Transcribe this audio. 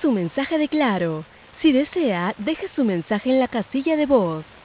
su mensaje de Claro. Si desea, deje su mensaje en la casilla de voz.